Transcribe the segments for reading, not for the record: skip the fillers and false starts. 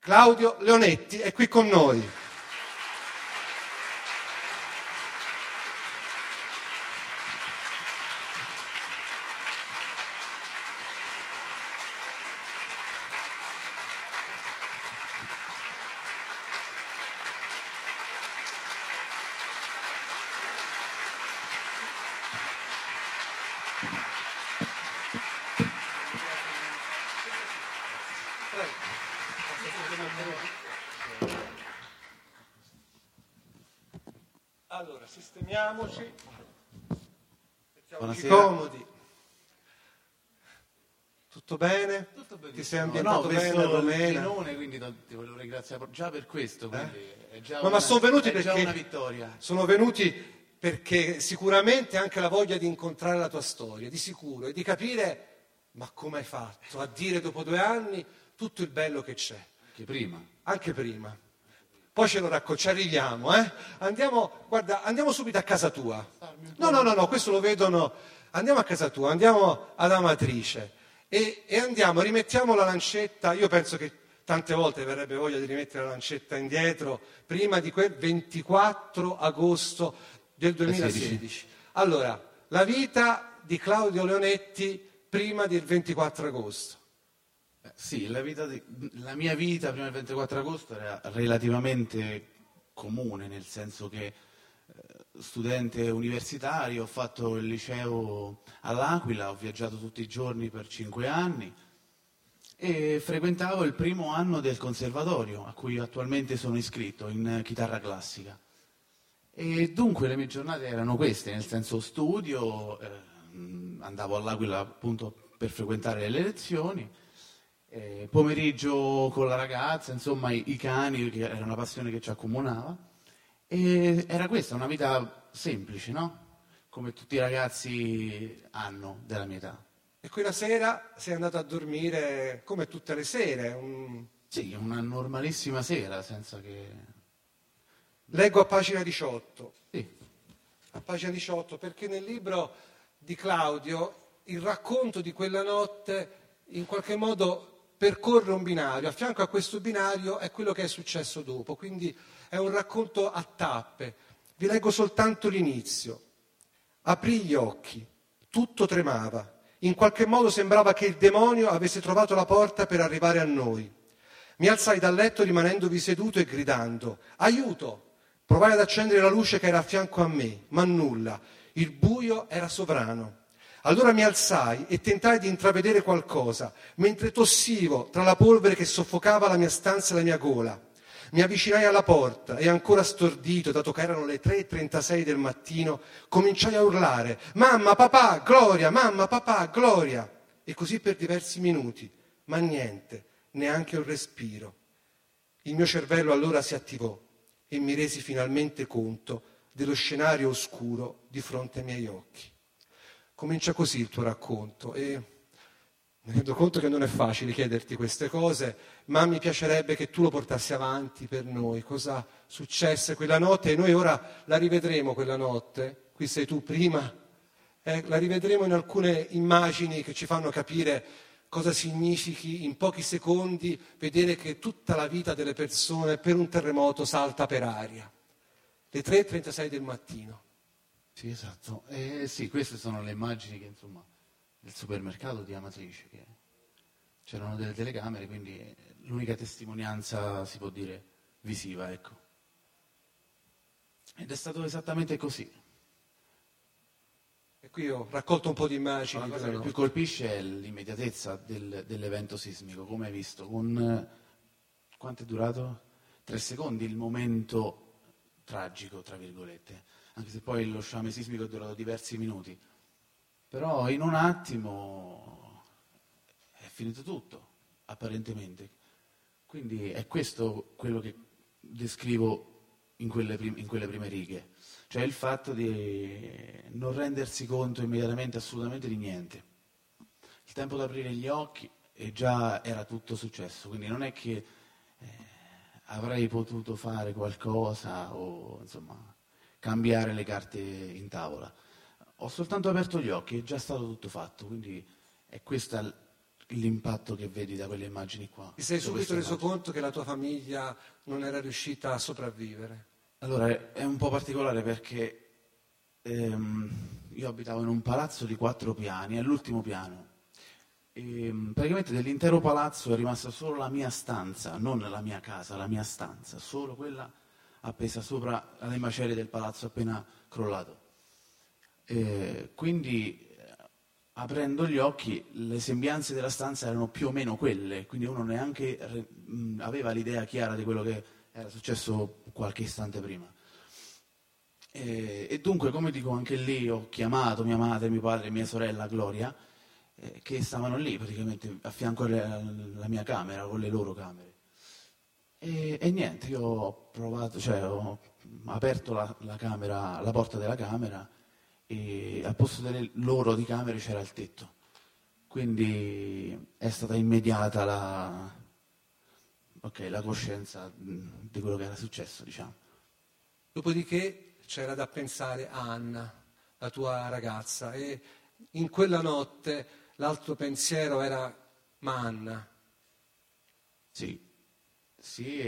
Claudio Leonetti è qui con noi. Allora, sistemiamoci, mettiamoci comodi. Tutto bene? Tutto benissimo. Ti sei ambientato bene, Romena? Pinone, quindi ti volevo ringraziare già per questo, quindi è già Ma sono venuti è già perché una vittoria. sono venuti perché sicuramente anche la voglia di incontrare la tua storia, di sicuro, e di capire ma come hai fatto a dire dopo 2 anni tutto il bello che c'è. Anche prima. Poi ci arriviamo, eh? Andiamo subito a casa tua. No, questo lo vedono. Andiamo a casa tua, andiamo ad Amatrice e rimettiamo la lancetta. Io penso che tante volte verrebbe voglia di rimettere la lancetta indietro, prima di quel 24 agosto del 2016. Allora, la vita di Claudio Leonetti prima del 24 agosto. Sì, la mia vita prima del 24 agosto era relativamente comune, nel senso che studente universitario, ho fatto il liceo all'Aquila, ho viaggiato tutti i giorni per 5 anni e frequentavo il primo anno del conservatorio, a cui attualmente sono iscritto, in chitarra classica. E dunque le mie giornate erano queste, nel senso studio, andavo all'Aquila appunto per frequentare le lezioni, pomeriggio con la ragazza, insomma i cani, che era una passione che ci accomunava, e era questa una vita semplice, no? Come tutti i ragazzi hanno della mia età. E quella sera sei andato a dormire come tutte le sere? Sì, una normalissima sera, senza che... Leggo a pagina 18. Sì. A pagina 18, perché nel libro di Claudio il racconto di quella notte in qualche modo percorre un binario, a fianco a questo binario è quello che è successo dopo, quindi è un racconto a tappe. Vi leggo soltanto l'inizio. Aprì gli occhi, tutto tremava, in qualche modo sembrava che il demonio avesse trovato la porta per arrivare a noi. Mi alzai dal letto rimanendovi seduto e gridando: aiuto! Provai ad accendere la luce che era a fianco a me, ma nulla, il buio era sovrano. Allora mi alzai e tentai di intravedere qualcosa, mentre tossivo tra la polvere che soffocava la mia stanza e la mia gola. Mi avvicinai alla porta e ancora stordito, dato che erano le 3:36 del mattino, cominciai a urlare: mamma, papà, Gloria, mamma, papà, Gloria! E così per diversi minuti, ma niente, neanche un respiro. Il mio cervello allora si attivò e mi resi finalmente conto dello scenario oscuro di fronte ai miei occhi. Comincia così il tuo racconto e mi rendo conto che non è facile chiederti queste cose, ma mi piacerebbe che tu lo portassi avanti per noi. Cosa successe quella notte? E noi ora la rivedremo quella notte. Qui sei tu prima. La rivedremo in alcune immagini che ci fanno capire cosa significhi in pochi secondi vedere che tutta la vita delle persone per un terremoto salta per aria. Le 3:36 del mattino. Sì, esatto. Sì, queste sono le immagini che, insomma, del supermercato di Amatrice, che c'erano delle telecamere, quindi l'unica testimonianza, si può dire, visiva, ecco. Ed è stato esattamente così. E qui ho raccolto un po' di immagini. La cosa che più colpisce è l'immediatezza dell'evento sismico, come hai visto, con quanto è durato? 3 secondi il momento tragico, tra virgolette. Anche se poi lo sciame sismico è durato diversi minuti. Però in un attimo è finito tutto, apparentemente. Quindi è questo quello che descrivo in quelle prime righe. Cioè il fatto di non rendersi conto immediatamente assolutamente di niente. Il tempo di aprire gli occhi e già era tutto successo. Quindi non è che avrei potuto fare qualcosa o, insomma, cambiare le carte in tavola. Ho soltanto aperto gli occhi, è già stato tutto fatto, quindi è questa l'impatto che vedi da quelle immagini qua. Ti sei da subito queste reso immagini. conto che la tua famiglia non era riuscita a sopravvivere? Allora, è un po' particolare perché io abitavo in un palazzo di 4 piani, all'ultimo piano. E, praticamente dell'intero palazzo è rimasta solo la mia stanza, non la mia casa, la mia stanza, solo quella appesa sopra alle macerie del palazzo appena crollato. Quindi, aprendo gli occhi, le sembianze della stanza erano più o meno quelle, quindi uno neanche aveva l'idea chiara di quello che era successo qualche istante prima. E dunque, come dico, anche lì ho chiamato mia madre, mio padre e mia sorella Gloria, che stavano lì praticamente a fianco alla mia camera, con le loro camere. E niente, io ho provato, cioè ho aperto la camera, la porta della camera e al posto delle loro di camere c'era il tetto. Quindi è stata immediata la coscienza di quello che era successo, diciamo. Dopodiché c'era da pensare a Anna, la tua ragazza, e in quella notte l'altro pensiero era: ma Anna? Sì, sì,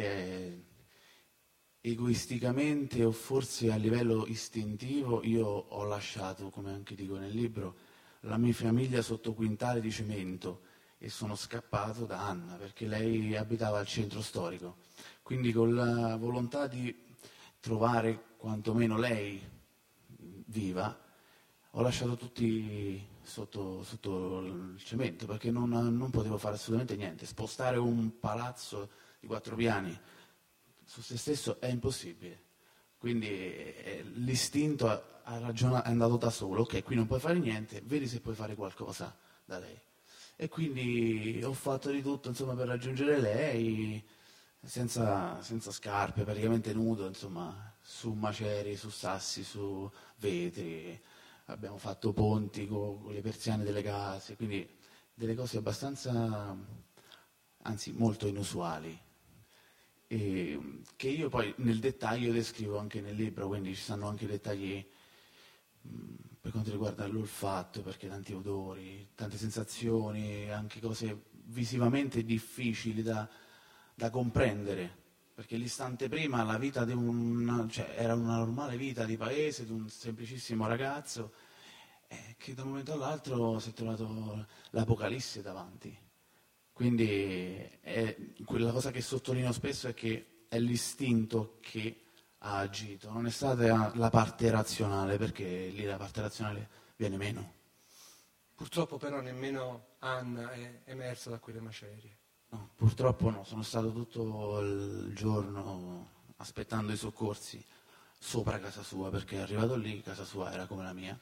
egoisticamente o forse a livello istintivo io ho lasciato, come anche dico nel libro, la mia famiglia sotto quintale di cemento e sono scappato da Anna perché lei abitava al centro storico. Quindi con la volontà di trovare quantomeno lei viva, ho lasciato tutti sotto il cemento perché non potevo fare assolutamente niente. Spostare un palazzo di 4 piani su se stesso è impossibile. Quindi l'istinto è andato da solo. Ok, qui non puoi fare niente, vedi se puoi fare qualcosa da lei. E quindi ho fatto di tutto, insomma, per raggiungere lei senza scarpe, praticamente nudo, insomma, su macerie, su sassi, su vetri. Abbiamo fatto ponti con le persiane delle case, quindi delle cose abbastanza, anzi molto inusuali, e che io poi nel dettaglio descrivo anche nel libro, quindi ci stanno anche dettagli per quanto riguarda l'olfatto, perché tanti odori, tante sensazioni, anche cose visivamente difficili da comprendere, perché l'istante prima la vita cioè, era una normale vita di paese, di un semplicissimo ragazzo, che da un momento all'altro si è trovato l'apocalisse davanti. Quindi quella cosa che sottolineo spesso è che è l'istinto che ha agito, non è stata la parte razionale, perché lì la parte razionale viene meno. Purtroppo però nemmeno Anna è emersa da quelle macerie. No, purtroppo no, sono stato tutto il giorno aspettando i soccorsi sopra casa sua, perché arrivato lì casa sua era come la mia,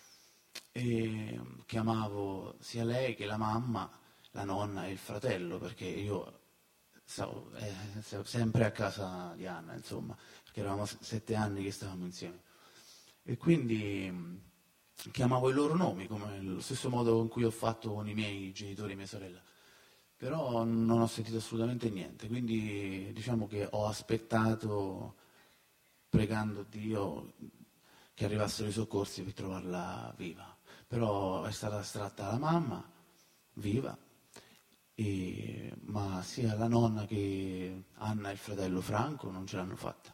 e chiamavo sia lei che la mamma, la nonna e il fratello, perché io stavo sempre a casa di Anna, insomma, perché eravamo 7 anni che stavamo insieme. E quindi chiamavo i loro nomi, come lo stesso modo in cui ho fatto con i miei genitori e mia sorella. Però non ho sentito assolutamente niente, quindi diciamo che ho aspettato, pregando Dio che arrivassero i soccorsi per trovarla viva. Però è stata estratta la mamma, viva, ma sia la nonna che Anna e il fratello Franco non ce l'hanno fatta.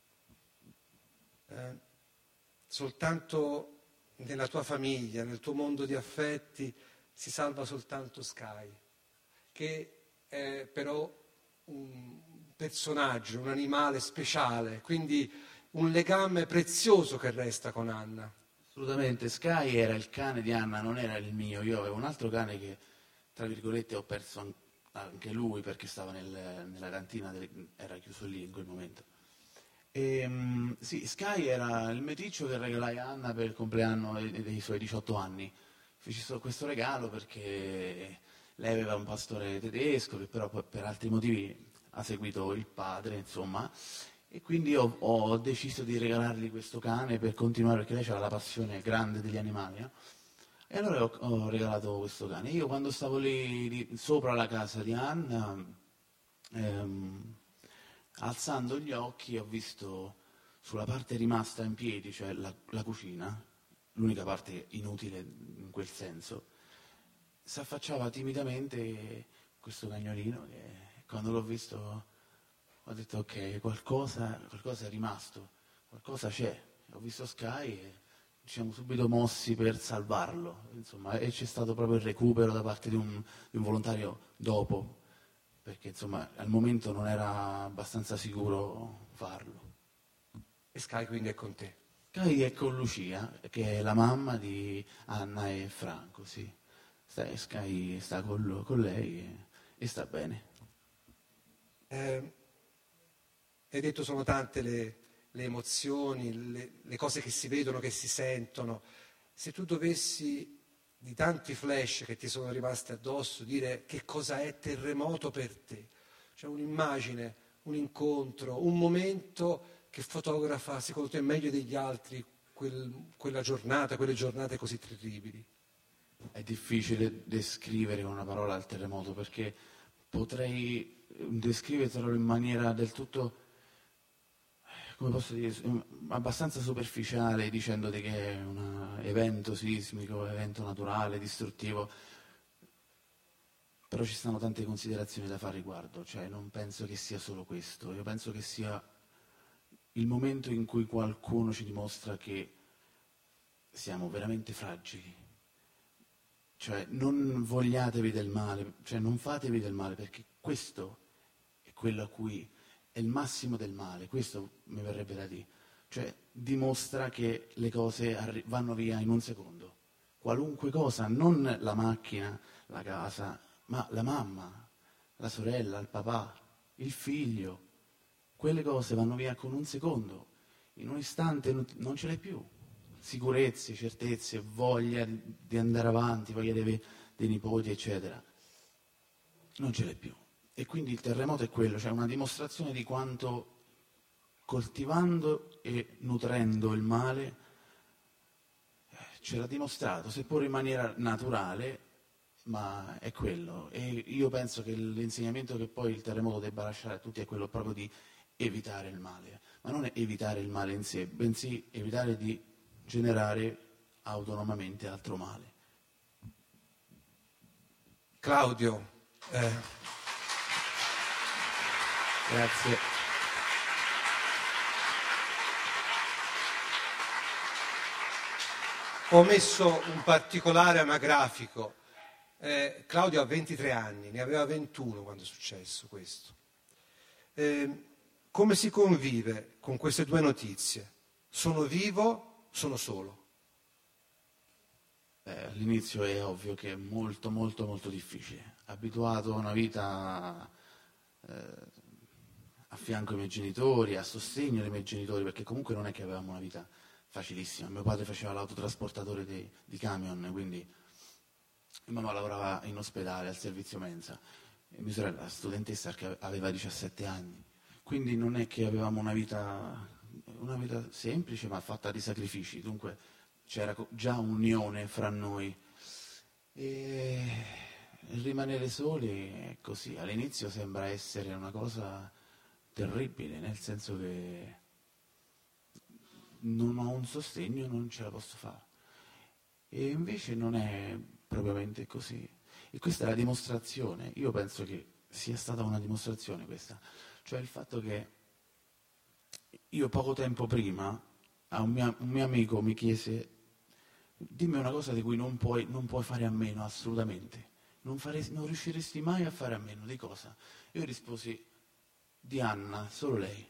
Soltanto nella tua famiglia, nel tuo mondo di affetti, si salva soltanto Sky, che è però un personaggio, un animale speciale, quindi un legame prezioso che resta con Anna. Assolutamente, Sky era il cane di Anna, non era il mio. Io avevo un altro cane che, tra virgolette, ho perso anche lui perché stava nella cantina, era chiuso lì in quel momento. Sì, Sky era il meticcio che regalai a Anna per il compleanno dei suoi 18 anni. Feci questo regalo perché lei aveva un pastore tedesco che però poi per altri motivi ha seguito il padre, insomma, e quindi ho deciso di regalargli questo cane per continuare, perché lei aveva la passione grande degli animali, no? E allora ho regalato questo cane. Io quando stavo lì sopra la casa di Anna, alzando gli occhi ho visto sulla parte rimasta in piedi, cioè la cucina, l'unica parte inutile in quel senso, si affacciava timidamente questo cagnolino che quando l'ho visto ho detto ok, qualcosa è rimasto, qualcosa c'è. Ho visto Sky e ci siamo subito mossi per salvarlo, insomma, e c'è stato proprio il recupero da parte di un volontario dopo, perché insomma al momento non era abbastanza sicuro farlo. E Sky quindi è con te. Sky è con Lucia, che è la mamma di Anna e Franco, sì. Sky sta con lei e sta bene. Hai detto sono tante le emozioni, le cose che si vedono, che si sentono. Se tu dovessi, di tanti flash che ti sono rimasti addosso, dire che cosa è Terremoto per te, cioè un'immagine, un incontro, un momento che fotografa secondo te meglio degli altri quella giornata, quelle giornate così terribili. È difficile descrivere con una parola il terremoto perché potrei descriverlo in maniera del tutto, come posso dire, abbastanza superficiale, dicendoti che è un evento sismico, evento naturale, distruttivo, però ci stanno tante considerazioni da fare riguardo, cioè non penso che sia solo questo, io penso che sia il momento in cui qualcuno ci dimostra che siamo veramente fragili, cioè non vogliatevi del male, cioè non fatevi del male perché questo è quello a cui è il massimo del male, questo mi verrebbe da dire, cioè dimostra che le cose vanno via in un secondo, qualunque cosa, non la macchina, la casa, ma la mamma, la sorella, il papà, il figlio, quelle cose vanno via con un secondo, in un istante non ce l'hai più, sicurezze, certezze, voglia di andare avanti, voglia di avere dei nipoti, eccetera, non ce l'hai più. E quindi il terremoto è quello, cioè una dimostrazione di quanto coltivando e nutrendo il male ce l'ha dimostrato, seppur in maniera naturale, ma è quello. E io penso che l'insegnamento che poi il terremoto debba lasciare a tutti è quello proprio di evitare il male, ma non è evitare il male in sé, bensì evitare di generare autonomamente altro male. Claudio, Grazie. ho messo un particolare anagrafico. Claudio ha 23 anni, ne aveva 21 quando è successo questo. Come si convive con queste due notizie? Sono vivo, sono solo. All'inizio è ovvio che è molto molto molto difficile. Abituato a una vita a fianco ai miei genitori, a sostegno dei miei genitori, perché comunque non è che avevamo una vita facilissima. Mio padre faceva l'autotrasportatore di camion, quindi mia mamma lavorava in ospedale al servizio mensa e mia sorella, studentessa, che aveva 17 anni. Quindi non è che avevamo una vita semplice, ma fatta di sacrifici. Dunque c'era già un'unione fra noi. E rimanere soli è così. All'inizio sembra essere una cosa terribile, nel senso che non ho un sostegno, non ce la posso fare. E invece non è propriamente così. E questa è la dimostrazione. Io penso che sia stata una dimostrazione questa. Cioè il fatto che io poco tempo prima a un mio amico mi chiese: dimmi una cosa di cui non puoi fare a meno assolutamente. Non riusciresti mai a fare a meno di cosa? Io risposi: di Anna, solo lei.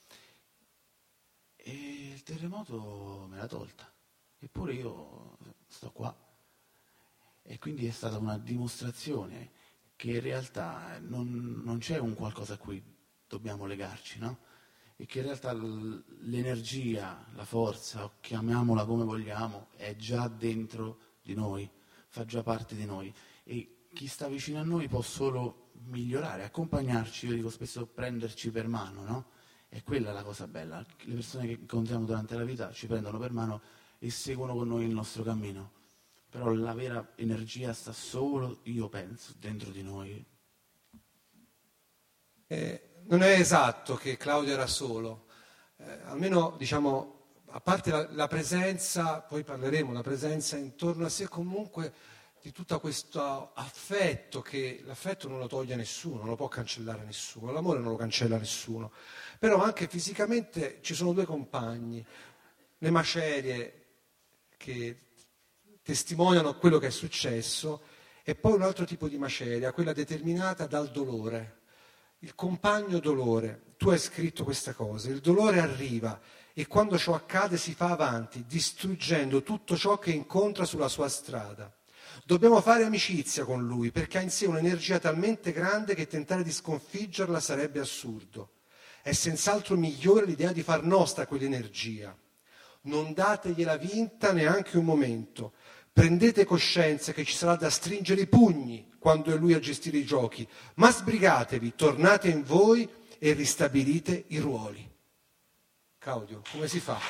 E il terremoto me l'ha tolta. Eppure io sto qua. E quindi è stata una dimostrazione che in realtà non c'è un qualcosa a cui dobbiamo legarci, no? E che in realtà l'energia, la forza, chiamiamola come vogliamo, è già dentro di noi, fa già parte di noi. E chi sta vicino a noi può solo migliorare, accompagnarci, io dico spesso prenderci per mano, no? E quella è la cosa bella. Le persone che incontriamo durante la vita ci prendono per mano e seguono con noi il nostro cammino. Però la vera energia sta solo, io penso, dentro di noi. Non è esatto che Claudio era solo, almeno diciamo, a parte la presenza, poi parleremo, la presenza intorno a sé comunque di tutto questo affetto, che l'affetto non lo toglie nessuno, non lo può cancellare nessuno, l'amore non lo cancella nessuno, però anche fisicamente ci sono due compagni, le macerie che testimoniano quello che è successo e poi un altro tipo di maceria, quella determinata dal dolore, il compagno dolore. Tu hai scritto questa cosa, il dolore arriva e quando ciò accade si fa avanti, distruggendo tutto ciò che incontra sulla sua strada. Dobbiamo fare amicizia con lui perché ha in sé un'energia talmente grande che tentare di sconfiggerla sarebbe assurdo. È senz'altro migliore l'idea di far nostra quell'energia. Non dategliela vinta neanche un momento. Prendete coscienza che ci sarà da stringere i pugni quando è lui a gestire i giochi, ma sbrigatevi, tornate in voi e ristabilite i ruoli. Claudio, come si fa?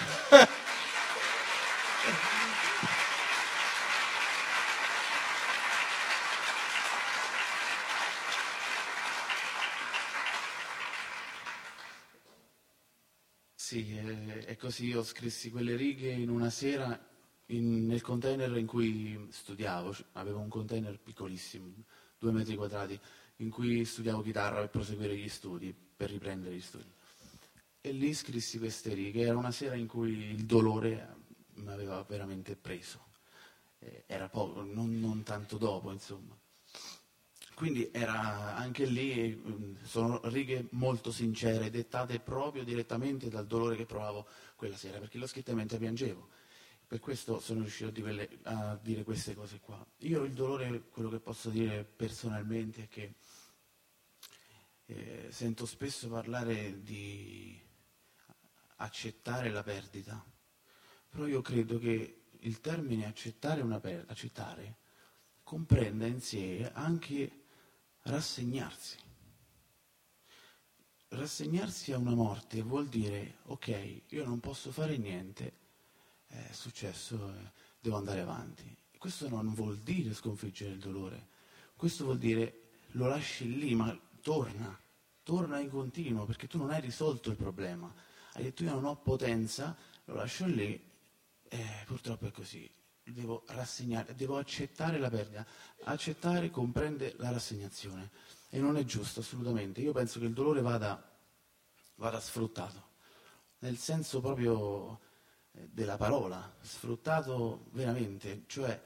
Sì, è così. Io scrissi quelle righe in una sera nel container in cui studiavo. Avevo un container piccolissimo, 2 metri quadrati, in cui studiavo chitarra per proseguire gli studi, per riprendere gli studi. E lì scrissi queste righe. Era una sera in cui il dolore mi aveva veramente preso. Era poco, non tanto dopo, insomma. Quindi era anche lì, sono righe molto sincere, dettate proprio direttamente dal dolore che provavo quella sera, perché l'ho scritta mentre piangevo. Per questo sono riuscito a dire queste cose qua. Io il dolore, quello che posso dire personalmente è che sento spesso parlare di accettare la perdita, però io credo che il termine accettare comprenda in sé anche rassegnarsi. Rassegnarsi a una morte vuol dire, ok, io non posso fare niente, è successo, devo andare avanti. Questo non vuol dire sconfiggere il dolore, questo vuol dire lo lasci lì, ma torna in continuo, perché tu non hai risolto il problema. Hai detto io non ho potenza, lo lascio lì, purtroppo è così. Devo rassegnare, devo accettare la perdita. Accettare comprende la rassegnazione e non è giusto assolutamente. Io penso che il dolore vada sfruttato, nel senso proprio della parola, sfruttato veramente, cioè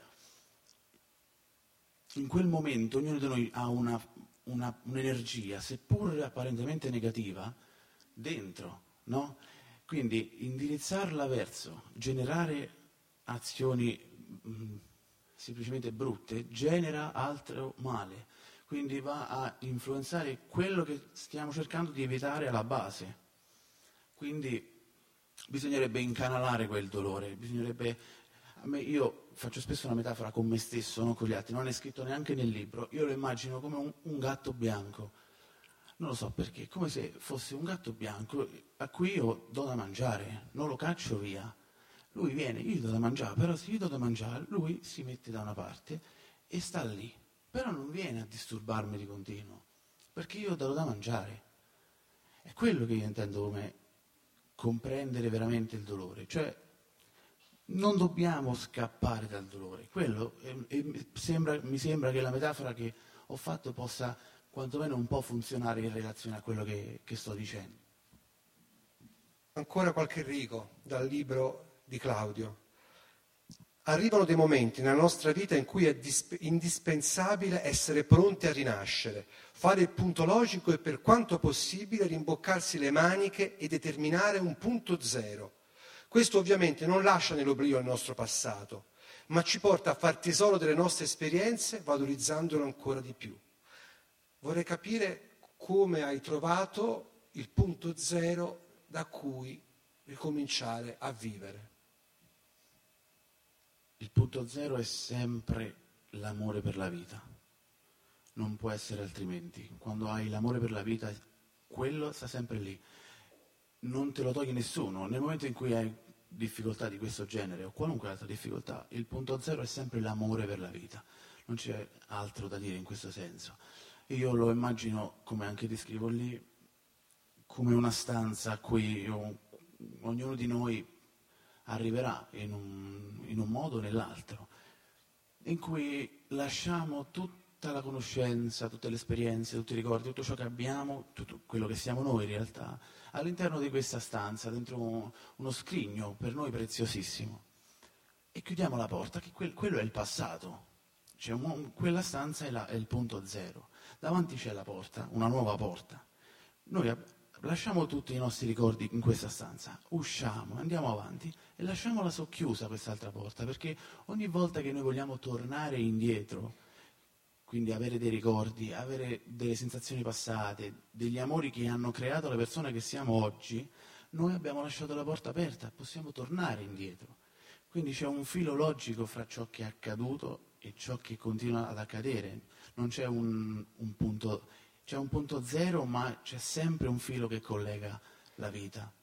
in quel momento ognuno di noi ha un'energia, seppur apparentemente negativa, dentro, no? Quindi indirizzarla verso generare azioni semplicemente brutte genera altro male, quindi va a influenzare quello che stiamo cercando di evitare alla base. Quindi bisognerebbe incanalare quel dolore, io faccio spesso una metafora con me stesso, non con gli altri, non è scritto neanche nel libro, io lo immagino come un gatto bianco, non lo so perché, come se fosse un gatto bianco a cui io do da mangiare, non lo caccio via. Lui viene, io gli do da mangiare, però se gli do da mangiare, lui si mette da una parte e sta lì. Però non viene a disturbarmi di continuo, perché io do da mangiare. È quello che io intendo come comprendere veramente il dolore. Cioè, non dobbiamo scappare dal dolore. Quello, mi sembra che la metafora che ho fatto possa quantomeno un po' funzionare in relazione a quello che sto dicendo. Ancora qualche rigo dal libro di Claudio. Arrivano dei momenti nella nostra vita in cui è indispensabile essere pronti a rinascere, fare il punto logico e per quanto possibile rimboccarsi le maniche e determinare un punto zero. Questo ovviamente non lascia nell'oblio il nostro passato, ma ci porta a far tesoro delle nostre esperienze valorizzandolo ancora di più. Vorrei capire come hai trovato il punto zero da cui ricominciare a vivere. Il punto zero è sempre l'amore per la vita, non può essere altrimenti. Quando hai l'amore per la vita, quello sta sempre lì, non te lo toglie nessuno. Nel momento in cui hai difficoltà di questo genere o qualunque altra difficoltà, il punto zero è sempre l'amore per la vita, non c'è altro da dire in questo senso. Io lo immagino, come anche descrivo lì, come una stanza a cui ognuno di noi arriverà in un modo o nell'altro. in cui lasciamo tutta la conoscenza, tutte le esperienze, tutti i ricordi, tutto ciò che abbiamo, tutto quello che siamo noi in realtà, all'interno di questa stanza, dentro uno scrigno per noi preziosissimo. E chiudiamo la porta, che quello è il passato. Cioè, quella stanza è il punto zero. Davanti c'è la porta, una nuova porta. Noi lasciamo tutti i nostri ricordi in questa stanza, usciamo, andiamo avanti e lasciamola socchiusa quest'altra porta, perché ogni volta che noi vogliamo tornare indietro, quindi avere dei ricordi, avere delle sensazioni passate, degli amori che hanno creato la persona che siamo oggi, noi abbiamo lasciato la porta aperta, possiamo tornare indietro. Quindi c'è un filo logico fra ciò che è accaduto e ciò che continua ad accadere. Non c'è un punto, c'è un punto zero, ma c'è sempre un filo che collega la vita.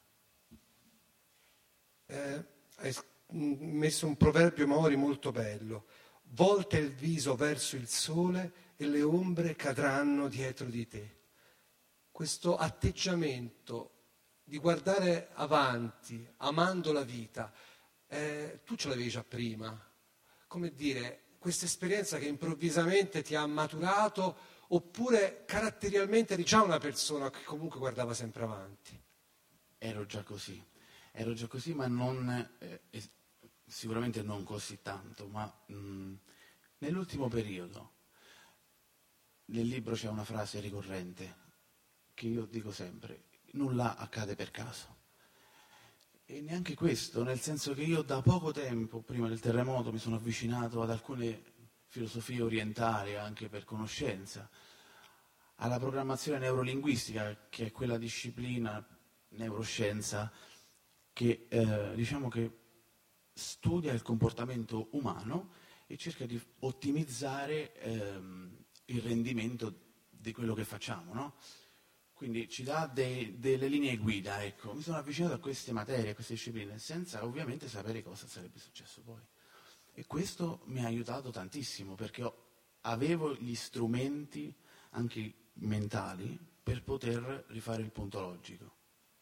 Hai messo un proverbio Maori molto bello. Volta il viso verso il sole e le ombre cadranno dietro di te. Questo atteggiamento di guardare avanti, amando la vita, tu ce l'avevi già prima. Come dire, questa esperienza che improvvisamente ti ha maturato, oppure caratterialmente eri già una persona che comunque guardava sempre avanti? Ero già così, ma non, sicuramente non così tanto, ma nell'ultimo periodo, nel libro c'è una frase ricorrente che io dico sempre: nulla accade per caso. E neanche questo, nel senso che io da poco tempo, prima del terremoto, mi sono avvicinato ad alcune filosofie orientali, anche per conoscenza, alla programmazione neurolinguistica, che è quella disciplina, neuroscienza, che diciamo che studia il comportamento umano e cerca di ottimizzare il rendimento di quello che facciamo, no? Quindi ci dà delle linee guida, ecco. Mi sono avvicinato a queste materie, a queste discipline, senza ovviamente sapere cosa sarebbe successo poi. E questo mi ha aiutato tantissimo, perché avevo gli strumenti, anche mentali, per poter rifare il punto logico.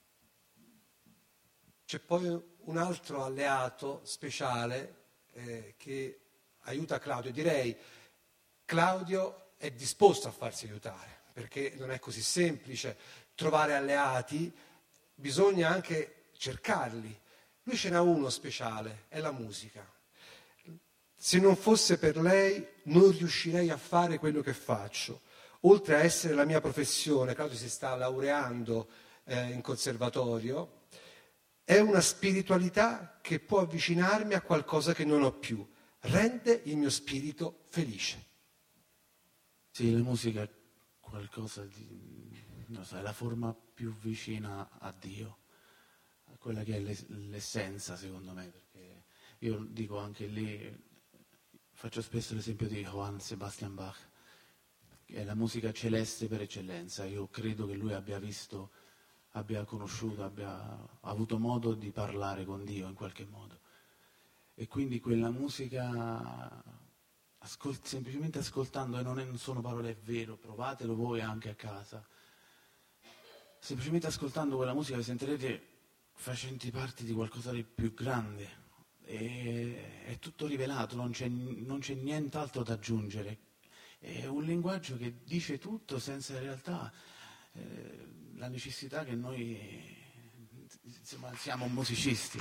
C'è poi un altro alleato speciale che aiuta Claudio. Direi, Claudio è disposto a farsi aiutare, perché non è così semplice trovare alleati, bisogna anche cercarli. Lui ce n'ha uno speciale, è la musica. Se non fosse per lei non riuscirei a fare quello che faccio. Oltre a essere la mia professione, Claudio si sta laureando in conservatorio, è una spiritualità che può avvicinarmi a qualcosa che non ho più, rende il mio spirito felice. Sì, la musica è qualcosa di, non so, è la forma più vicina a Dio, a quella che è l'essenza, secondo me, perché io dico anche lì, faccio spesso l'esempio di Johann Sebastian Bach, che è la musica celeste per eccellenza. Io credo che lui abbia visto, abbia conosciuto, abbia avuto modo di parlare con Dio in qualche modo. E quindi quella musica, semplicemente ascoltando, e non sono parole, è vero, provatelo voi anche a casa, semplicemente ascoltando quella musica vi sentirete facenti parte di qualcosa di più grande, e è tutto rivelato, non c'è nient'altro da aggiungere, è un linguaggio che dice tutto senza in realtà la necessità che noi, insomma, siamo musicisti.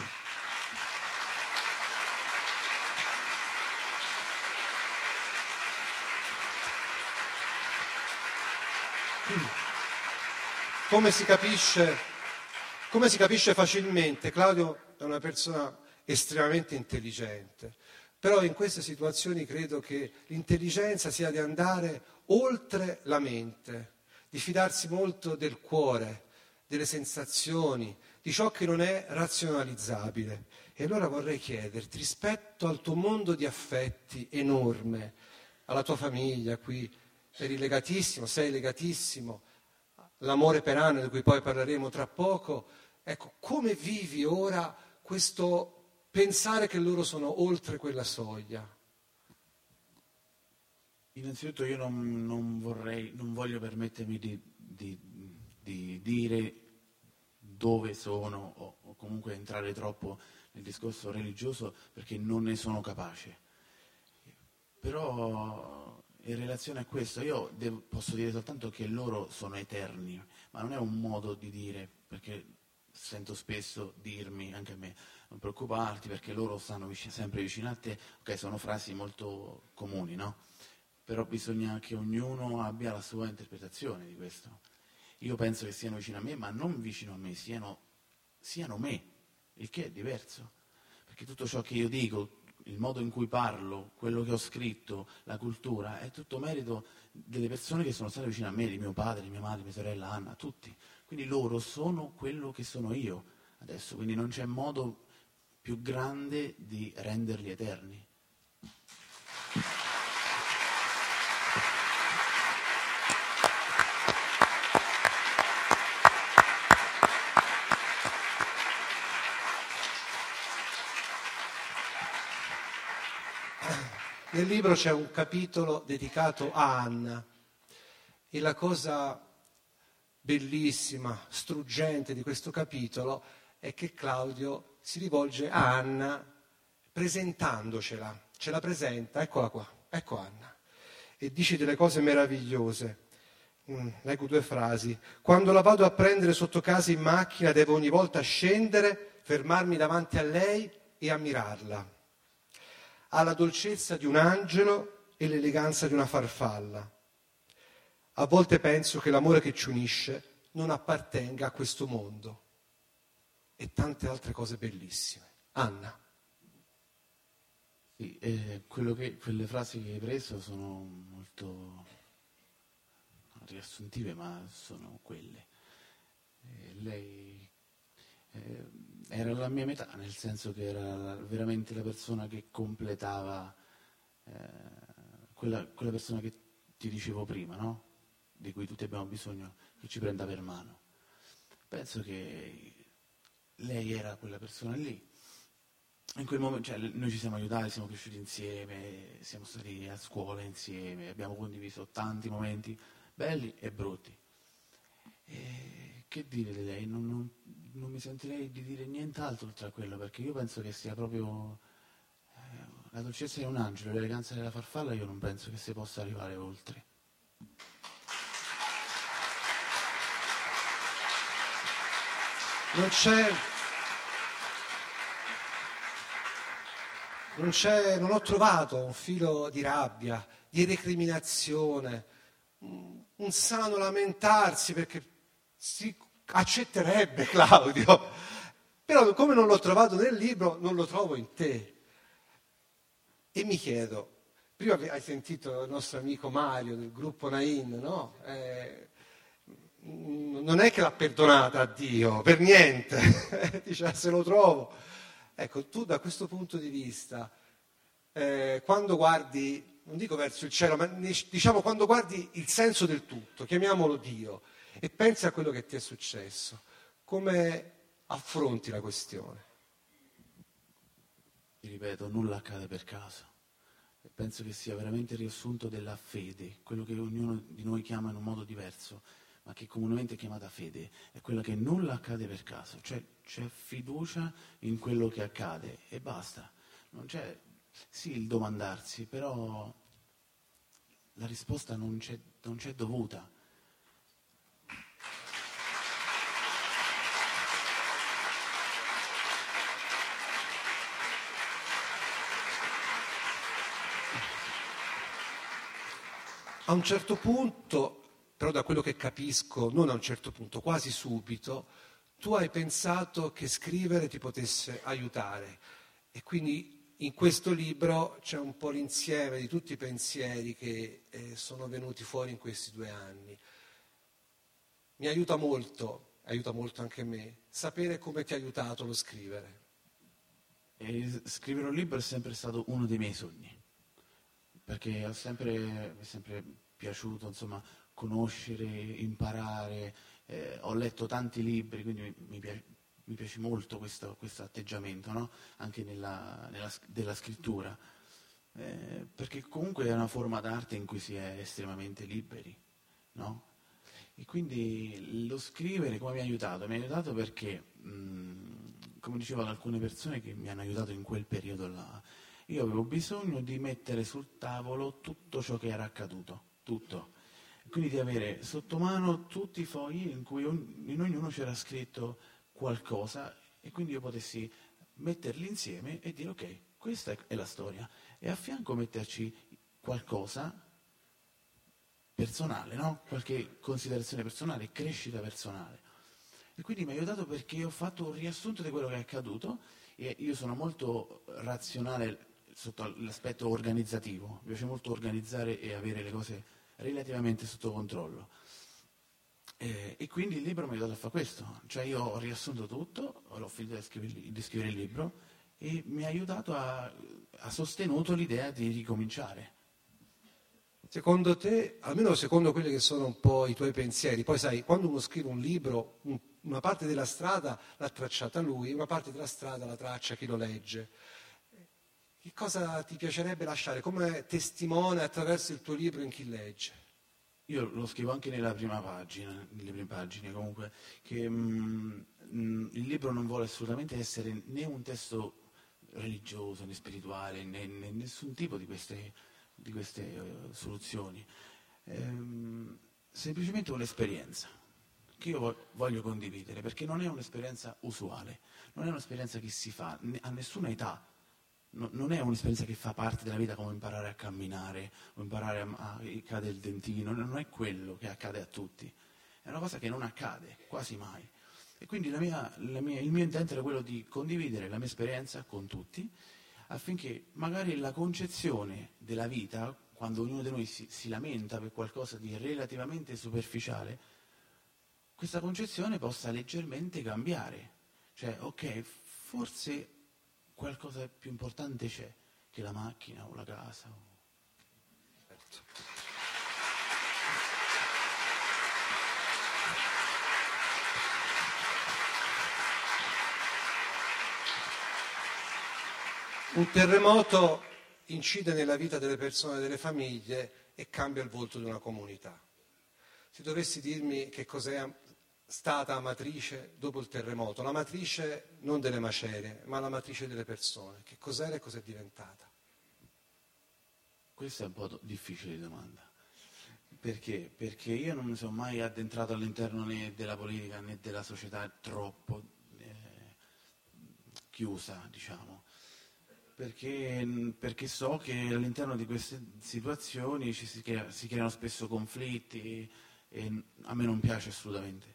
Come si capisce facilmente, Claudio è una persona estremamente intelligente, però in queste situazioni credo che l'intelligenza sia di andare oltre la mente, di fidarsi molto del cuore, delle sensazioni, di ciò che non è razionalizzabile. E allora vorrei chiederti, rispetto al tuo mondo di affetti enorme, alla tua famiglia, qui eri legatissimo, sei legatissimo, l'amore per Anna, di cui poi parleremo tra poco, ecco, come vivi ora questo pensare che loro sono oltre quella soglia? Innanzitutto io non voglio permettermi di dire dove sono o comunque entrare troppo nel discorso religioso, perché non ne sono capace. Però in relazione a questo posso dire soltanto che loro sono eterni, ma non è un modo di dire, perché sento spesso dirmi, anche a me, non preoccuparti perché loro stanno sempre vicino a te. Ok, sono frasi molto comuni, no? Però bisogna che ognuno abbia la sua interpretazione di questo. Io penso che siano vicino a me, ma non vicino a me, siano me, il che è diverso. Perché tutto ciò che io dico, il modo in cui parlo, quello che ho scritto, la cultura, è tutto merito delle persone che sono state vicine a me, di mio padre, di mia madre, di mia sorella Anna, tutti. Quindi loro sono quello che sono io adesso, quindi non c'è modo più grande di renderli eterni. Nel libro c'è un capitolo dedicato a Anna e la cosa bellissima, struggente di questo capitolo è che Claudio si rivolge a Anna presentandocela, ce la presenta, eccola qua, ecco Anna, e dice delle cose meravigliose. Leggo 2 frasi. Quando la vado a prendere sotto casa in macchina devo ogni volta scendere, fermarmi davanti a lei e ammirarla. Ha la dolcezza di un angelo e l'eleganza di una farfalla. A volte penso che l'amore che ci unisce non appartenga a questo mondo. E tante altre cose bellissime. Anna. Sì, quelle frasi che hai preso sono molto riassuntive, ma sono quelle. Lei era la mia metà, nel senso che era veramente la persona che completava quella persona che ti dicevo prima, no? Di cui tutti abbiamo bisogno, che ci prenda per mano. Penso che lei era quella persona lì. In quel momento, cioè, noi ci siamo aiutati, siamo cresciuti insieme, siamo stati a scuola insieme, abbiamo condiviso tanti momenti belli e brutti. E che dire di lei? Non mi sentirei di dire nient'altro oltre a quello, perché io penso che sia proprio la dolcezza di un angelo, l'eleganza della farfalla. Io non penso che si possa arrivare oltre. Non ho trovato un filo di rabbia, di recriminazione, un sano lamentarsi perché si accetterebbe Claudio, però come non l'ho trovato nel libro, non lo trovo in te. E mi chiedo, prima hai sentito il nostro amico Mario del gruppo Nain, no? Non è che l'ha perdonata a Dio, per niente, dice se lo trovo. Ecco, tu da questo punto di vista, quando guardi, non dico verso il cielo, ma diciamo quando guardi il senso del tutto, chiamiamolo Dio, e pensi a quello che ti è successo, come affronti la questione? Ti ripeto, nulla accade per caso. Penso che sia veramente il riassunto della fede, quello che ognuno di noi chiama in un modo diverso, ma che comunemente è chiamata fede, è quella che nulla accade per caso, cioè c'è fiducia in quello che accade e basta. Non c'è, sì, il domandarsi, però la risposta non c'è dovuta. A un certo punto, però da quello che capisco, non a un certo punto, quasi subito, tu hai pensato che scrivere ti potesse aiutare e quindi in questo libro c'è un po' l'insieme di tutti i pensieri che sono venuti fuori in questi 2 anni. Mi aiuta molto anche me, sapere come ti ha aiutato lo scrivere. E scrivere un libro è sempre stato uno dei miei sogni, perché mi è sempre piaciuto, insomma, conoscere, imparare. Ho letto tanti libri, quindi mi piace molto questo atteggiamento, no? Anche della scrittura, perché comunque è una forma d'arte in cui si è estremamente liberi, no? E quindi lo scrivere come mi ha aiutato? Mi ha aiutato perché, come dicevano alcune persone che mi hanno aiutato in quel periodo là, Io avevo bisogno di mettere sul tavolo tutto ciò che era accaduto, tutto. Quindi di avere sotto mano tutti i fogli in cui in ognuno c'era scritto qualcosa e quindi io potessi metterli insieme e dire ok, questa è la storia. E a fianco metterci qualcosa personale, no? Qualche considerazione personale, crescita personale. E quindi mi ha aiutato perché ho fatto un riassunto di quello che è accaduto e io sono molto razionale sotto l'aspetto organizzativo, mi piace molto organizzare e avere le cose relativamente sotto controllo. E quindi il libro mi ha aiutato a fare questo, cioè io ho riassunto tutto, ho finito di scrivere il libro e mi ha aiutato ha sostenuto l'idea di ricominciare. Secondo te, almeno secondo quelli che sono un po' i tuoi pensieri, poi sai, quando uno scrive un libro, una parte della strada l'ha tracciata lui, una parte della strada la traccia chi lo legge. Che cosa ti piacerebbe lasciare come testimone attraverso il tuo libro in chi legge? Io lo scrivo anche nella prima pagina, nelle prime pagine comunque, che il libro non vuole assolutamente essere né un testo religioso, né spirituale, né nessun tipo di queste soluzioni. Semplicemente un'esperienza che io voglio condividere, perché non è un'esperienza usuale, non è un'esperienza che si fa a nessuna età. Non è un'esperienza che fa parte della vita come imparare a camminare o imparare a cade il dentino, non è quello che accade a tutti, è una cosa che non accade quasi mai. E quindi il mio intento era quello di condividere la mia esperienza con tutti, affinché magari la concezione della vita, quando ognuno di noi si lamenta per qualcosa di relativamente superficiale, questa concezione possa leggermente cambiare. Cioè, ok, forse qualcosa più importante c'è che la macchina o la casa. Certo. Un terremoto incide nella vita delle persone, delle famiglie e cambia il volto di una comunità. Se dovessi dirmi che cos'è stata Amatrice dopo il terremoto, la matrice non delle macerie, ma la matrice delle persone, che cos'era e cos'è diventata? Questa è un po' difficile domanda. Perché? Perché io non mi sono mai addentrato all'interno né della politica né della società troppo chiusa, diciamo. Perché so che all'interno di queste situazioni si creano spesso conflitti e a me non piace assolutamente.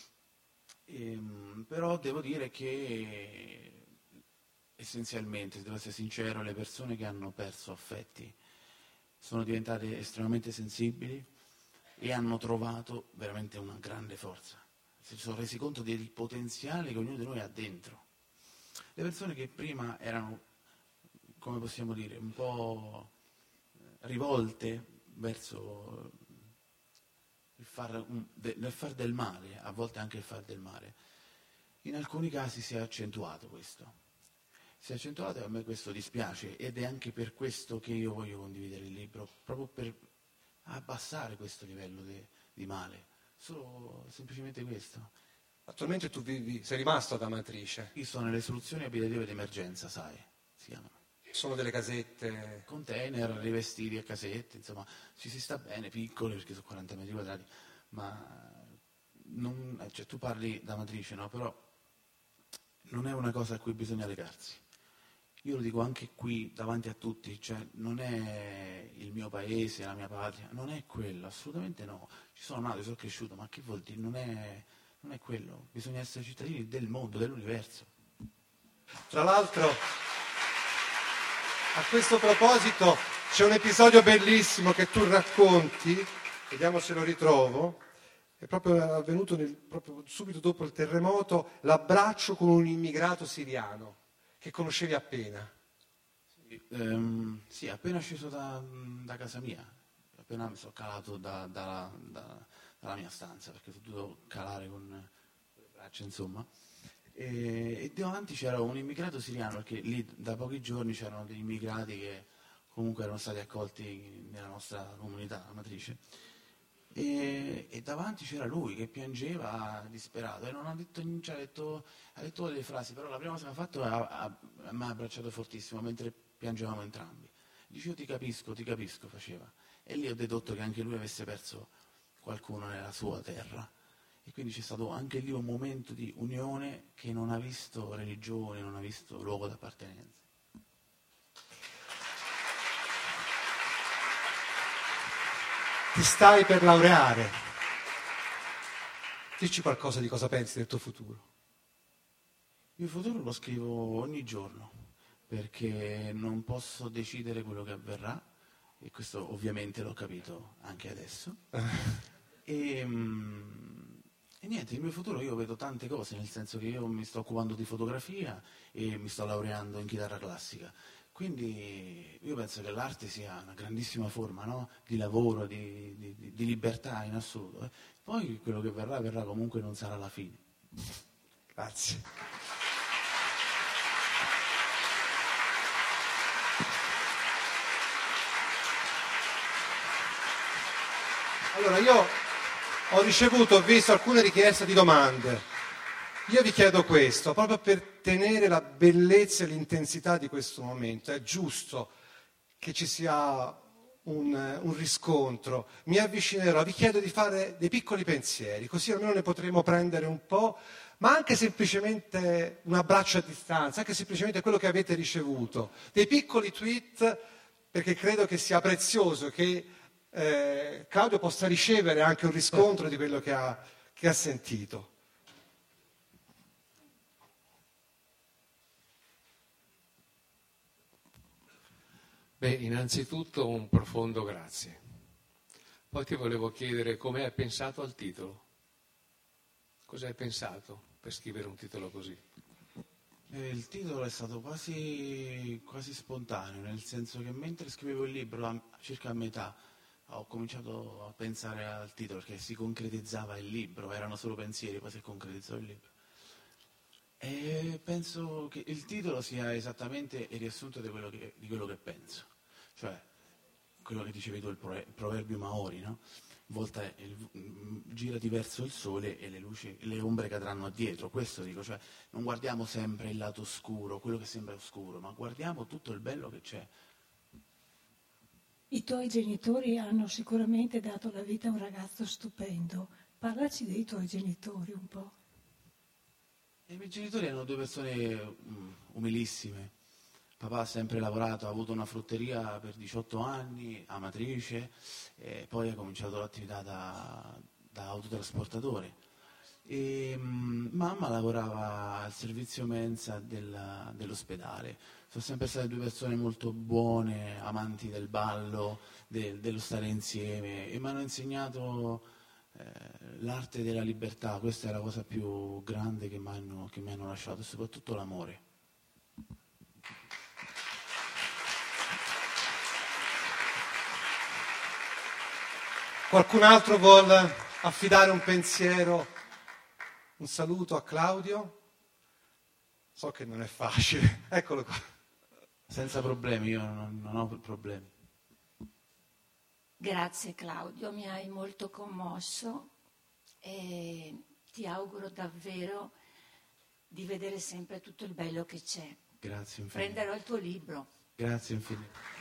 Però devo dire che essenzialmente, se devo essere sincero, le persone che hanno perso affetti sono diventate estremamente sensibili e hanno trovato veramente una grande forza. Si sono resi conto del potenziale che ognuno di noi ha dentro. Le persone che prima erano, come possiamo dire, un po' rivolte verso il far del male, a volte anche il far del male, in alcuni casi si è accentuato questo. Si è accentuato e a me questo dispiace ed è anche per questo che io voglio condividere il libro, proprio per abbassare questo livello di male, solo semplicemente questo. Attualmente tu sei rimasto ad Amatrice, Io sono nelle soluzioni abitative d'emergenza, sai, si chiamano. sono delle casette. Container rivestiti a casette, insomma, ci si sta bene, piccole perché sono 40 metri quadrati, ma cioè, tu parli da Amatrice, no? Però non è una cosa a cui bisogna legarsi. Io lo dico anche qui davanti a tutti, cioè non è il mio paese, la mia patria, non è quello, assolutamente no. Ci sono nato, ci sono cresciuto, ma che vuol dire? Non è quello, bisogna essere cittadini del mondo, dell'universo. Tra l'altro, a questo proposito c'è un episodio bellissimo che tu racconti, vediamo se lo ritrovo, è proprio avvenuto proprio subito dopo il terremoto, l'abbraccio con un immigrato siriano che conoscevi appena. Sì, appena sceso da casa mia, appena mi sono calato dalla mia stanza, perché sono dovuto calare con le braccia, insomma. E davanti c'era un immigrato siriano, perché lì da pochi giorni c'erano degli immigrati che comunque erano stati accolti nella nostra comunità Amatrice. E davanti c'era lui che piangeva disperato e non ha detto niente, ha detto delle frasi, però la prima cosa che ha fatto mi ha abbracciato fortissimo, mentre piangevamo entrambi. Dice, io ti capisco, faceva. E lì ho dedotto che anche lui avesse perso qualcuno nella sua terra. E quindi c'è stato anche lì un momento di unione che non ha visto religione, non ha visto luogo d'appartenenza. Ti stai per laureare. Dici qualcosa di cosa pensi del tuo futuro. Il mio futuro lo scrivo ogni giorno, perché non posso decidere quello che avverrà, e questo ovviamente l'ho capito anche adesso. E niente, il mio futuro io vedo tante cose, nel senso che io mi sto occupando di fotografia e mi sto laureando in chitarra classica. Quindi io penso che l'arte sia una grandissima forma, no? Di lavoro, di libertà in assoluto. Poi quello che verrà, verrà, comunque non sarà la fine. Grazie. Allora, io ho visto alcune richieste di domande. Io vi chiedo questo, proprio per tenere la bellezza e l'intensità di questo momento. È giusto che ci sia un riscontro. Mi avvicinerò, vi chiedo di fare dei piccoli pensieri, così almeno ne potremo prendere un po', ma anche semplicemente un abbraccio a distanza, anche semplicemente quello che avete ricevuto. Dei piccoli tweet, perché credo che sia prezioso che Claudio possa ricevere anche un riscontro di quello che ha sentito. Beh, innanzitutto un profondo grazie. Poi ti volevo chiedere come hai pensato al titolo. Cosa hai pensato per scrivere un titolo così? Il titolo è stato quasi spontaneo, nel senso che mentre scrivevo il libro, circa a metà, ho cominciato a pensare al titolo, perché si concretizzava il libro, erano solo pensieri, poi si concretizzò il libro. E penso che il titolo sia esattamente il riassunto di quello che penso, cioè quello che dicevi tu, il proverbio Maori, no? Girati verso il sole e le ombre cadranno addietro. Questo dico, cioè non guardiamo sempre il lato oscuro, quello che sembra oscuro, ma guardiamo tutto il bello che c'è. I tuoi genitori hanno sicuramente dato la vita a un ragazzo stupendo. Parlaci dei tuoi genitori un po'. I miei genitori erano due persone umilissime. Papà ha sempre lavorato, ha avuto una frutteria per 18 anni, Amatrice, e poi ha cominciato l'attività da autotrasportatore. E mamma lavorava al servizio mensa dell'ospedale. Sono sempre state due persone molto buone, amanti del ballo, dello stare insieme, e mi hanno insegnato l'arte della libertà. Questa è la cosa più grande che mi hanno lasciato, e soprattutto l'amore. Qualcun altro vuol affidare un pensiero, un saluto a Claudio? So che non è facile, eccolo qua. Senza problemi, io non ho problemi. Grazie Claudio, mi hai molto commosso e ti auguro davvero di vedere sempre tutto il bello che c'è. Grazie infinito. Prenderò il tuo libro. Grazie infinito.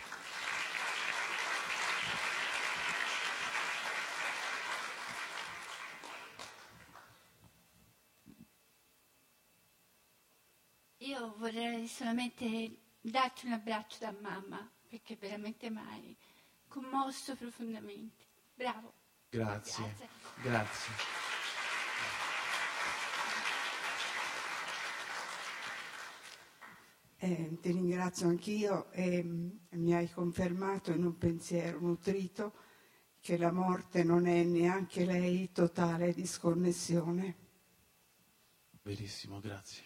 Io vorrei solamente darti un abbraccio da mamma, perché veramente mi hai commosso profondamente. Bravo. Grazie. Grazie. Ti ringrazio anch'io, e mi hai confermato in un pensiero nutrito che la morte non è neanche lei totale disconnessione. Verissimo, grazie.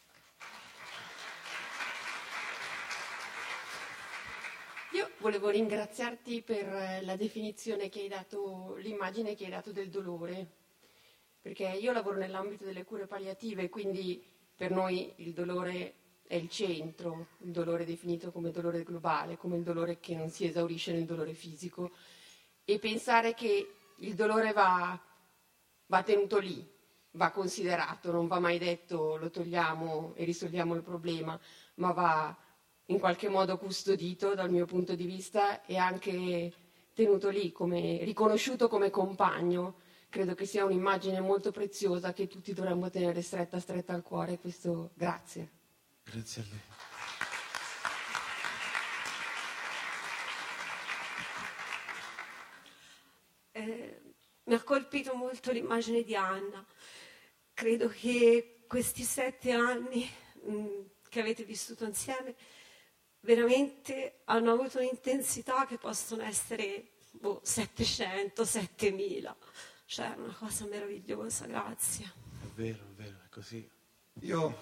Io volevo ringraziarti per la definizione che hai dato, l'immagine che hai dato del dolore, perché io lavoro nell'ambito delle cure palliative, quindi per noi il dolore è il centro, il dolore definito come dolore globale, come il dolore che non si esaurisce nel dolore fisico, e pensare che il dolore va tenuto lì, va considerato, non va mai detto lo togliamo e risolviamo il problema, ma va in qualche modo custodito dal mio punto di vista e anche tenuto lì, riconosciuto come compagno. Credo che sia un'immagine molto preziosa che tutti dovremmo tenere stretta al cuore. Questo grazie. Grazie a lei. Mi ha colpito molto l'immagine di Anna. Credo che questi 7 anni che avete vissuto insieme veramente hanno avuto un'intensità che possono essere 700, 7000. Cioè, è una cosa meravigliosa, grazie. È vero, è così. Io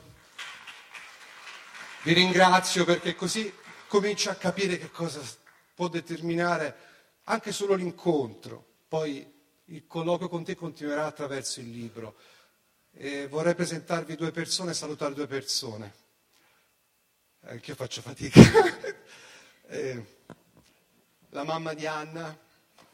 vi ringrazio perché così comincio a capire che cosa può determinare anche solo l'incontro. Poi il colloquio con te continuerà attraverso il libro. E vorrei presentarvi 2 persone e salutare 2 persone. Anch'io faccio fatica. La mamma di Anna.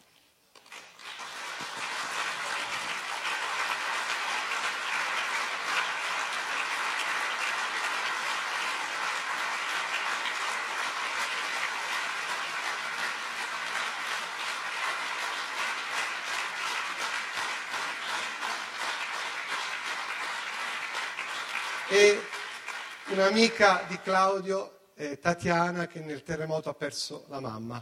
E un'amica di Claudio, Tatiana, che nel terremoto ha perso la mamma.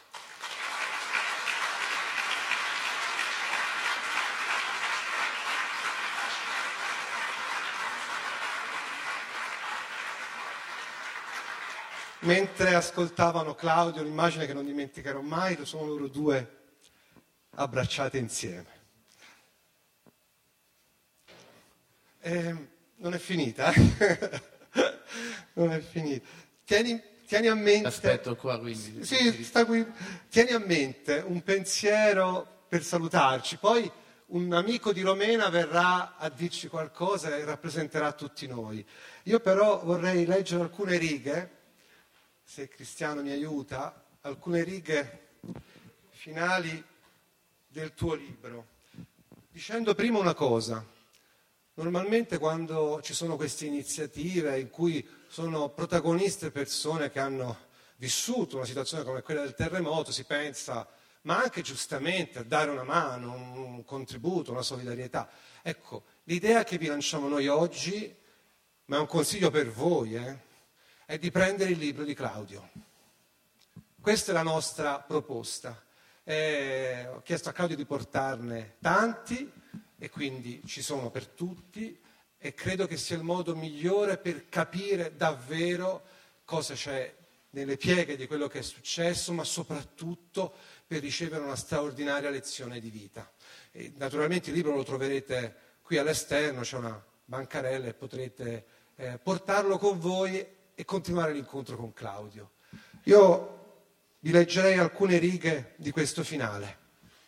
Mentre ascoltavano Claudio, l'immagine che non dimenticherò mai, sono loro 2 abbracciate insieme. Non è finita, non è finita. Tieni a mente... Aspetto qua, quindi. Sì, sta qui. Tieni a mente un pensiero per salutarci. Poi un amico di Romena verrà a dirci qualcosa e rappresenterà tutti noi. Io però vorrei leggere alcune righe, se Cristiano mi aiuta, alcune righe finali del tuo libro, dicendo prima una cosa. Normalmente quando ci sono queste iniziative in cui sono protagoniste persone che hanno vissuto una situazione come quella del terremoto, si pensa, ma anche giustamente, a dare una mano, un contributo, una solidarietà. Ecco, l'idea che vi lanciamo noi oggi, ma è un consiglio per voi, è di prendere il libro di Claudio. Questa è la nostra proposta. Ho chiesto a Claudio di portarne tanti, e quindi ci sono per tutti, e credo che sia il modo migliore per capire davvero cosa c'è nelle pieghe di quello che è successo, ma soprattutto per ricevere una straordinaria lezione di vita. E naturalmente il libro lo troverete qui all'esterno, c'è una bancarella e potrete portarlo con voi e continuare l'incontro con Claudio. Io vi leggerei alcune righe di questo finale.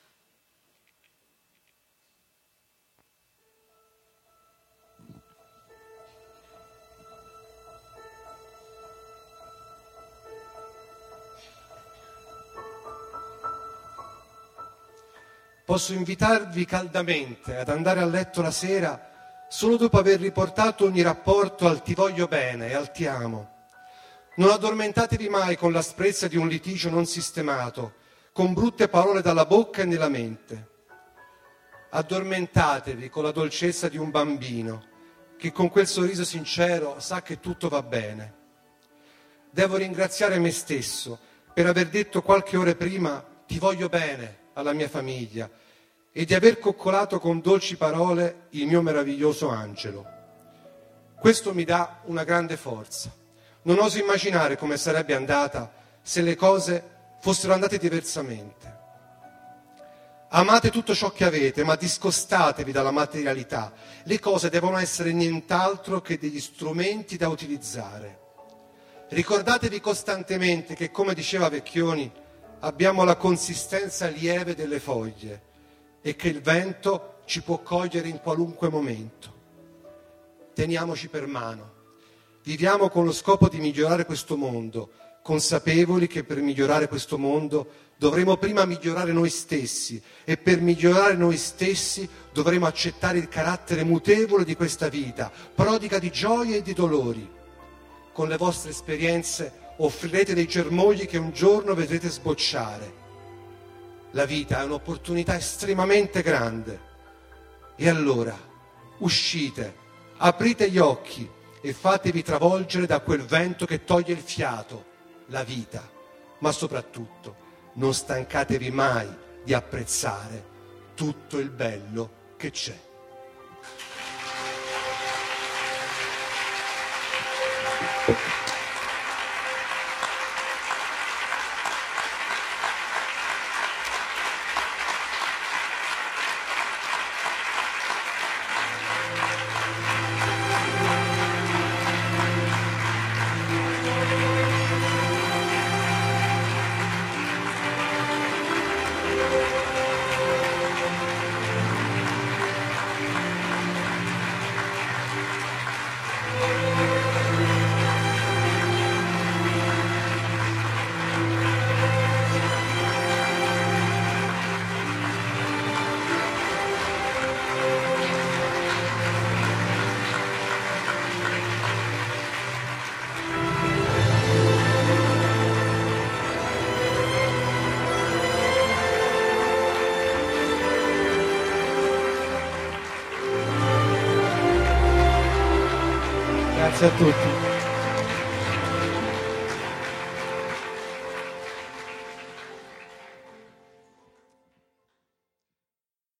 Posso invitarvi caldamente ad andare a letto la sera solo dopo aver riportato ogni rapporto al ti voglio bene e al ti amo. Non addormentatevi mai con l'asprezza di un litigio non sistemato, con brutte parole dalla bocca e nella mente. Addormentatevi con la dolcezza di un bambino che con quel sorriso sincero sa che tutto va bene. Devo ringraziare me stesso per aver detto qualche ora prima ti voglio bene alla mia famiglia e di aver coccolato con dolci parole il mio meraviglioso Angelo. Questo mi dà una grande forza. Non oso immaginare come sarebbe andata se le cose fossero andate diversamente. Amate tutto ciò che avete, ma discostatevi dalla materialità. Le cose devono essere nient'altro che degli strumenti da utilizzare. Ricordatevi costantemente che, come diceva Vecchioni, abbiamo la consistenza lieve delle foglie e che il vento ci può cogliere in qualunque momento. Teniamoci per mano. Viviamo con lo scopo di migliorare questo mondo, consapevoli che per migliorare questo mondo dovremo prima migliorare noi stessi e per migliorare noi stessi dovremo accettare il carattere mutevole di questa vita, prodiga di gioie e di dolori. Con le vostre esperienze offrirete dei germogli che un giorno vedrete sbocciare. La vita è un'opportunità estremamente grande. E allora, uscite, aprite gli occhi e fatevi travolgere da quel vento che toglie il fiato, la vita. Ma soprattutto, non stancatevi mai di apprezzare tutto il bello che c'è. Grazie a tutti.